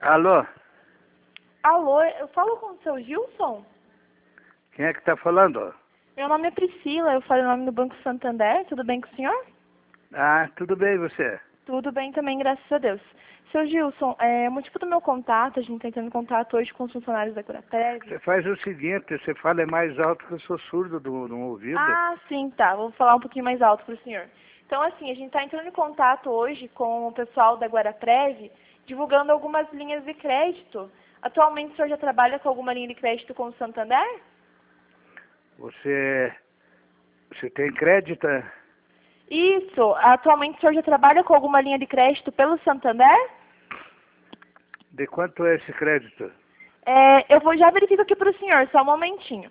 Alô? Alô, eu falo com o seu Gilson? Quem é que está falando? Meu nome é Priscila, eu falo em nome do Banco Santander, tudo bem com o senhor? Ah, tudo bem, você? Tudo bem também, graças a Deus. Seu Gilson, o motivo do meu contato, a gente está entrando em contato hoje com os funcionários da Curatev. Você faz o seguinte, você fala mais alto que eu sou surdo do ouvido. Ah, sim, tá, vou falar um pouquinho mais alto para o senhor. Então, assim, a gente está entrando em contato hoje com o pessoal da Guaraprev, divulgando algumas linhas de crédito. Atualmente o senhor já trabalha com alguma linha de crédito com o Santander? Você tem crédito? Isso, atualmente o senhor já trabalha com alguma linha de crédito pelo Santander? De quanto é esse crédito? Eu vou já verificar aqui para o senhor, só um momentinho.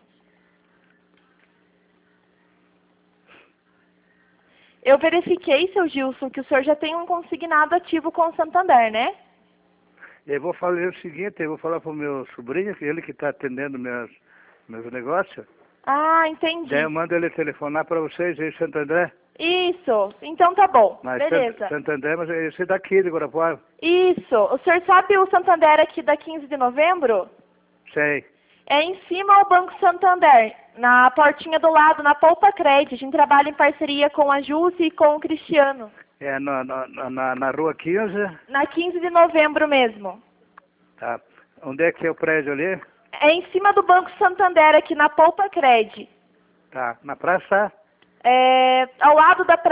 Eu verifiquei, seu Gilson, que o senhor já tem um consignado ativo com o Santander, né? Eu vou fazer o seguinte, eu vou falar para o meu sobrinho, que ele que está atendendo meus negócios. Ah, entendi. Daí eu mando ele telefonar para vocês aí, Santander. Isso, então tá bom, Mas beleza. Santander, mas esse daqui de Guarapuava. Isso, o senhor sabe o Santander aqui da 15 de novembro? Sei. É em cima ao Banco Santander, na portinha do lado, na Poupa Cred. A gente trabalha em parceria com a Jússi e com o Cristiano. É na rua 15? Na 15 de novembro mesmo. Tá. Onde é que é o prédio ali? É em cima do Banco Santander, aqui na Poupa Cred. Tá. Na praça? Ao lado da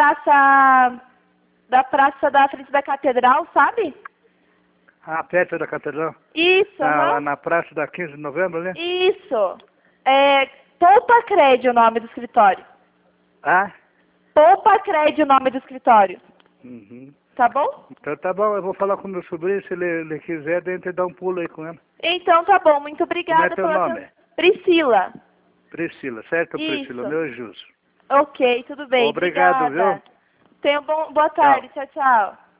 praça da frente da Catedral, sabe? Ah, perto da catedral? Isso, Lá aham. na praça da 15 de novembro, né? Isso. Poupa Cred o nome do escritório. Ah? Poupa Cred o nome do escritório. Uhum. Tá bom? Então tá bom, eu vou falar com o meu sobrinho, se ele quiser, daí a gente dá um pulo aí com ele. Então tá bom, muito Como é obrigada teu pela nome? Priscila. Priscila, certo, Priscila? Isso. Meu Jus. Ok, tudo bem. Obrigado, Obrigada. viu? Boa Tchau. tarde. Tchau, tchau.